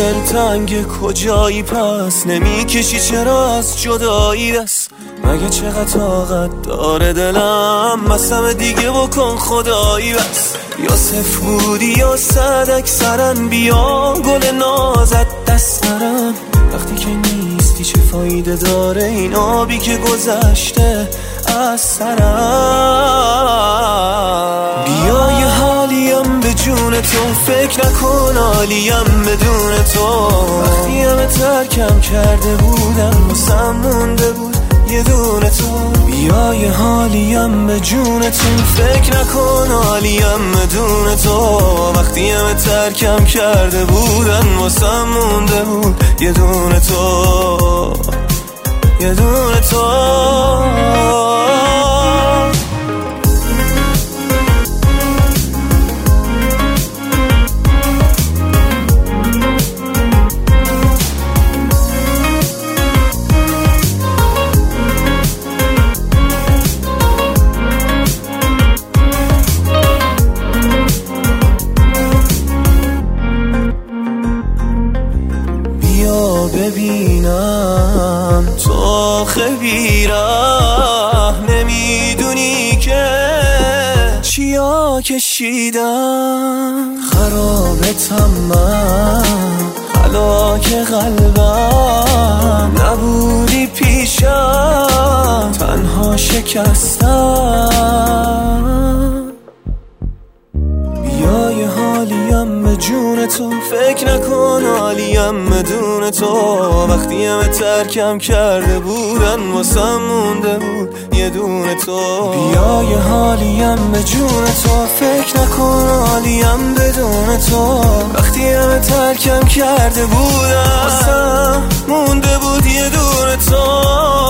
دلتنگ کجایی پس نمیکشی چرا از جدایی دست؟ مگه چقدر طاقت داره دلم مسم دیگه بکن خدایی بس. یا صفر بودی یا صد اکثرن بیا گل نازت دست نرم. وقتی که نیستی چه فایده داره این آبی که گذشته از سرم؟ بیا یه حالیم به جون تو فکر نکن حالیم بدون تو. وقتی همه ترکم کرده بودم واسم مونده بود یه دونه تو. بیا یه حالیم به جون تو فکر نکن حالیم بدون تو. وقتی همه ترکم کرده بودن واسم مونده بود یه دونه تو، یه دونه تو. ببینم تو آخه بیره نمیدونی که چیا کشیدم. خرابتم من خلاک قلبم نبودی پیشم تنها شکستم. بیا یه حالیم به جون تو فکر نکن حالیم بدون تو. وقتی همه ترکم کرده بودن واسم مونده بود یه دونه تو. بیا یه حالیم به جون تو فکر نکن حالیم بدون تو. وقتی همه ترکم کرده بودن واسم مونده بود یه دونه تو.